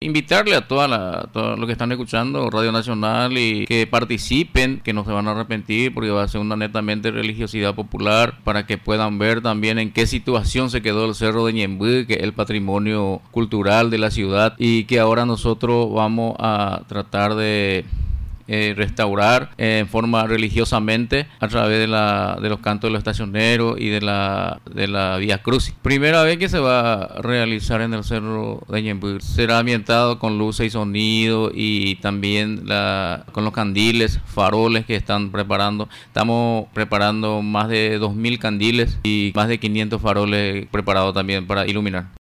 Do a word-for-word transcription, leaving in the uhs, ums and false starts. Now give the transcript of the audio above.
invitarle a toda la, todos los que están escuchando Radio Nacional y que participen, que no se van a arrepentir porque va a ser una netamente religiosidad popular para que puedan ver también en qué situación se quedó el Cerro de Ñemby, que es el patrimonio cultural de la ciudad y que ahora nosotros vamos a tratar de Eh, restaurar eh, en forma religiosamente a través de la de los cantos de los estacioneros y de la de la Vía Crucis. Primera vez que se va a realizar en el Cerro de Ñemby. Será ambientado con luces y sonido y también la, con los candiles, faroles que están preparando. Estamos preparando más de dos mil candiles y más de quinientos faroles preparados también para iluminar.